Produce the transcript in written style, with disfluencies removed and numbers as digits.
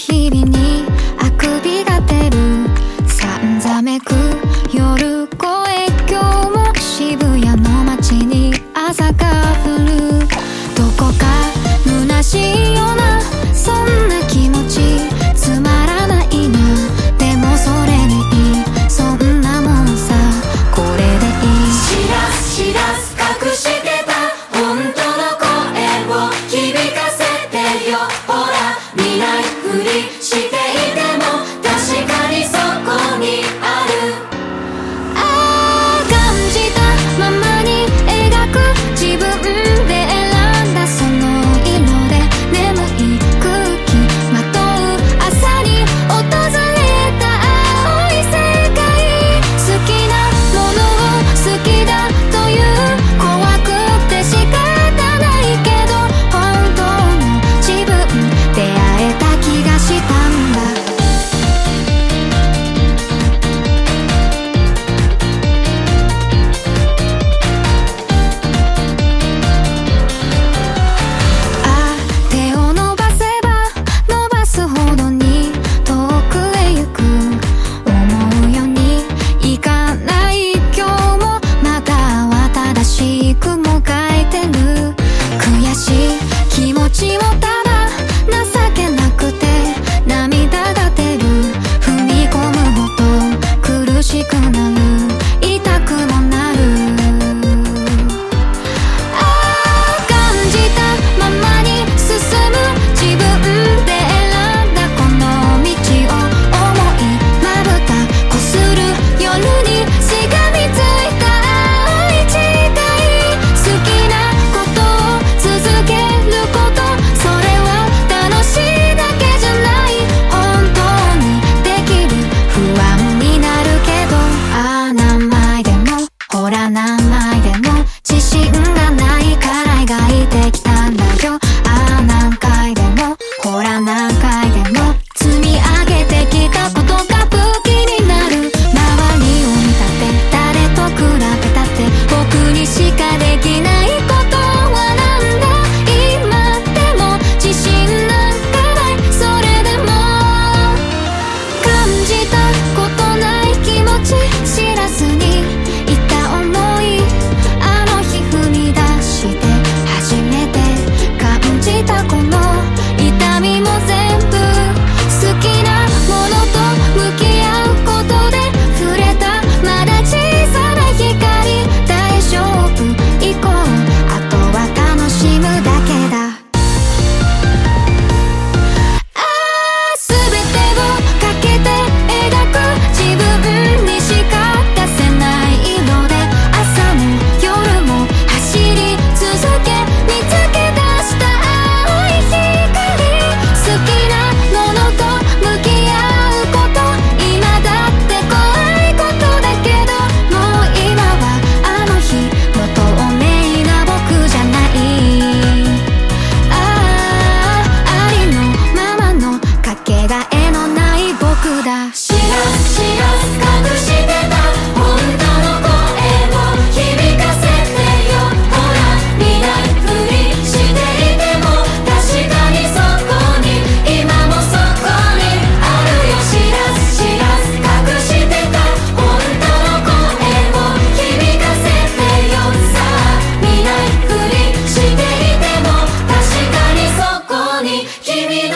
日々にあくびが出るさんざめく夜声、今日も渋谷の街に朝が降る。どこか虚しいようなそんな気持ち、つまらないな、でもそれでいい、そんなもんさ、これでいい。 知らず知らず隠してた本当の声を響かせてよ。ほら見ないふりしていても確かにそこにある。 感じたままに描く自分で選んだその色で眠い空気まとう朝に訪れた青い世界。好きなものを好きだという怖くて仕方ないけど本当の自分出会えた気がしたんだ。手を伸ばせば伸ばすほどに遠くへ行く。思うようにいかない今日もまたは正しくもがいてる。悔しい気持ちをただ情けなくて涙が出る。踏み込むほど苦しくなる、痛くもなる。感じたままに進む自分で選んだこの道を思いまぶたこする夜にしがみついた青い誓い。好きなことを続けること、それは楽しいだけじゃない、本当にできる。不安になるけど何枚でもほら何枚でも自信がないから描いてきたんだよ。何回でもほら何回でも積み上げてきたことが武器になる。周りを見たって誰と比べたって僕にしかできないことはなんだ。今でも自信なんかない、それでも感じたことない気持ち知らずにいた想い、あの日踏み出して初めて感じたこの痛みも全部好きなものと向き合うことで触れたまだ小さな光。大丈夫行こう、あとは楽しむだけだ。全てをかけて描く自分にしか出せない色で朝も夜も走り続け見つけ出した青い光。好きなものと向き合うこと、今だって怖いことだけどもう今はあの日の透明な僕じゃない。ありのままのかけがえのない僕だ。 知らず知らず隠してた本当の声を響かせてよ。ほら見ないふりしていても確かにそこに今もそこにあるよ。知らず知らず隠してた本当の声を響かせてよ。さあ見ないふりしていても確かにそこに君の